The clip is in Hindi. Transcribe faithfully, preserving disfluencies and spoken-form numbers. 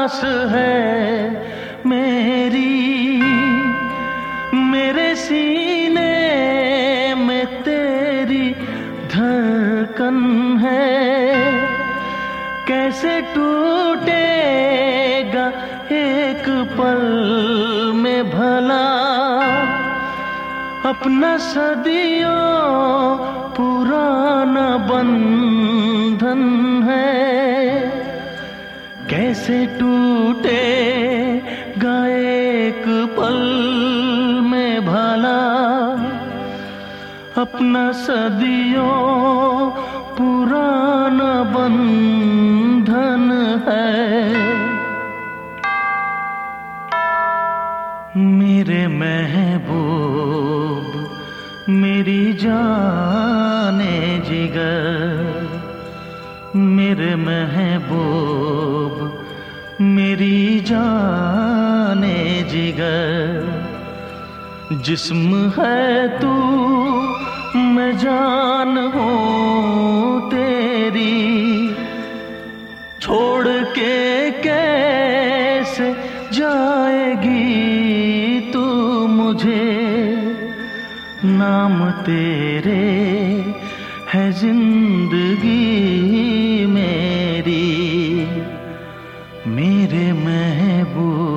सांस है मेरी, मेरे सीने में तेरी धड़कन है। कैसे टूटेगा एक पल में भला अपना सदियों पुराना बंधन है। कैसे टूटेगा एक पल में भला अपना सदियों पुराना बंधन है। मेरे महबूब मेरी जाने जिगर, मेरे महबूब मेरी जाने जिगर, जिस्म है तू मैं जान हूँ तेरी, छोड़ के कैसे जाएगी तू मुझे। नाम तेरे है जिंदगी मेरी, मेरे महबूब।